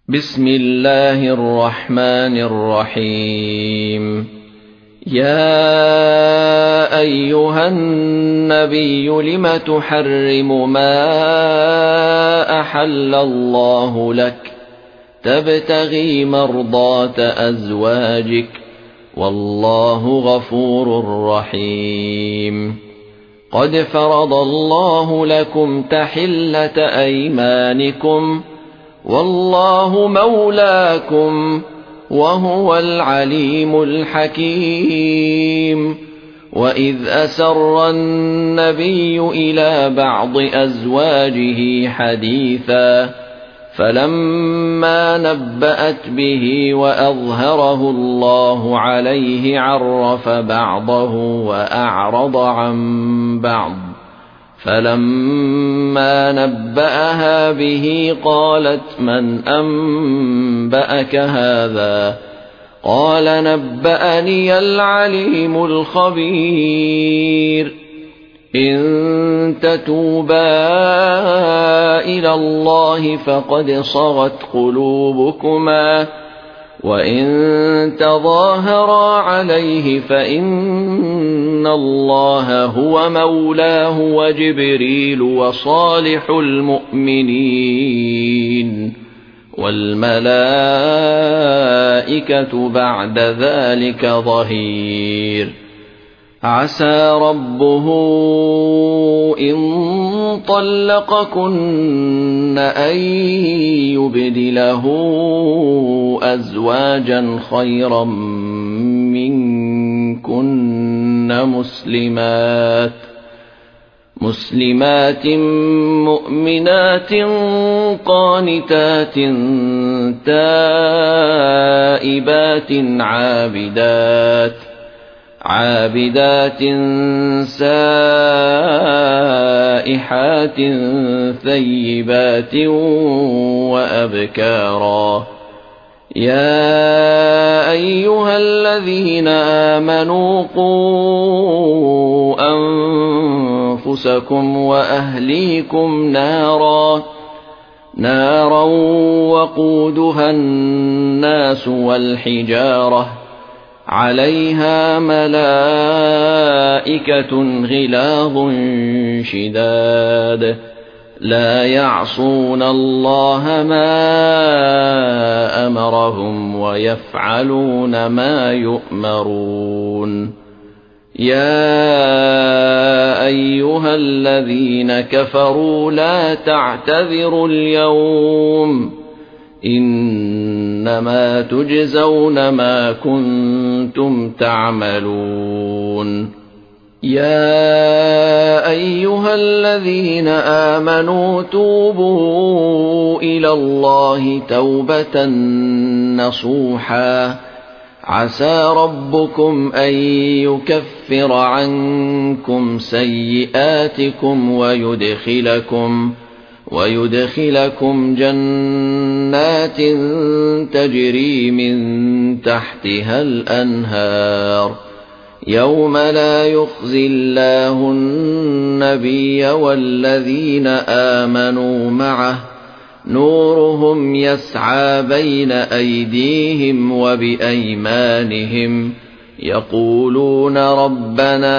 بسم الله الرحمن الرحيم. يا أيها النبي لم تحرم ما أحل الله لك تبتغي مرضات أزواجك والله غفور رحيم. قد فرض الله لكم تحلة أيمانكم والله مولاكم وهو العليم الحكيم. وإذ أسر النبي إلى بعض أزواجه حديثا فلما نبأت به وأظهره الله عليه عرف بعضه وأعرض عن بعض، فلما نبأها به قالت من أنبأك هذا؟ قال نبأني العليم الخبير. إن تتوبا إلى الله فقد صغت قلوبكما وإن تظاهرا عليه فإن الله هو مولاه وجبريل وصالح المؤمنين والملائكة بعد ذلك ظهير. عسى ربه إن طلقكن أن يبدله أزواجا خيرا منكن مسلمات مؤمنات قانتات تائبات عابدات سائحات ثيبات وأبكارا. يا أيها الذين آمنوا قوا أنفسكم وأهليكم نارا وقودها الناس والحجارة عليها ملائكة غلاظ شداد لا يعصون الله ما أمرهم ويفعلون ما يؤمرون. يا أيها الذين كفروا لا تعتذروا اليوم إنما تجزون ما كنتم تعملون. يا أيها الذين آمنوا توبوا إلى الله توبة نصوحا عسى ربكم أن يكفر عنكم سيئاتكم ويدخلكم جنات تجري من تحتها الأنهار يوم لا يخزي الله النبي والذين آمنوا معه نورهم يسعى بين أيديهم وبأيمانهم يقولون ربنا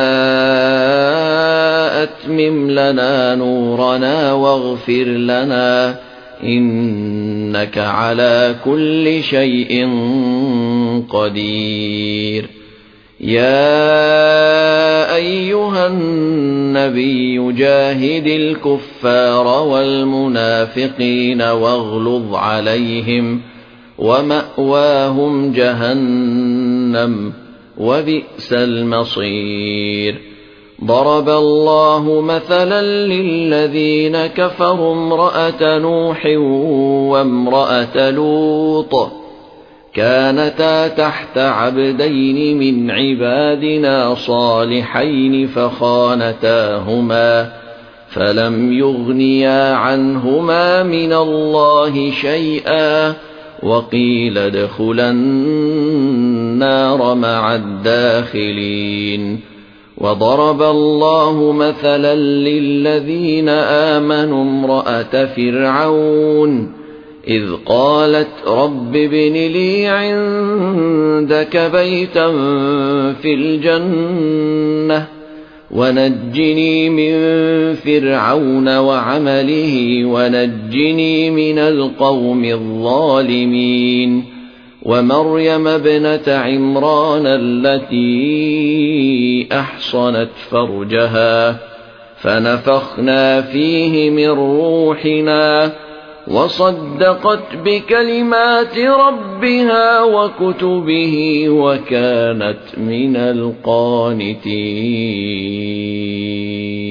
أتمم لنا نورنا واغفر لنا إنك على كل شيء قدير. يا أيها النبي جاهد الكفار والمنافقين واغلظ عليهم ومأواهم جهنم وبئس المصير. ضرب الله مثلا للذين كفروا امرأة نوح وامرأة لوط كانتا تحت عبدين من عبادنا صالحين فخانتاهما فلم يغنيا عنهما من الله شيئا وقيل ادخلا النار مع الداخلين. وضرب الله مثلا للذين آمنوا امرأة فرعون إذ قالت رب ابن لي عندك بيتا في الجنة ونجني من فرعون وعمله ونجني من القوم الظالمين ومريم ابنة عمران التي أحصنت فرجها فنفخنا فيه من روحنا وصدقت بكلمات ربها وكتبه وكانت من القانتين.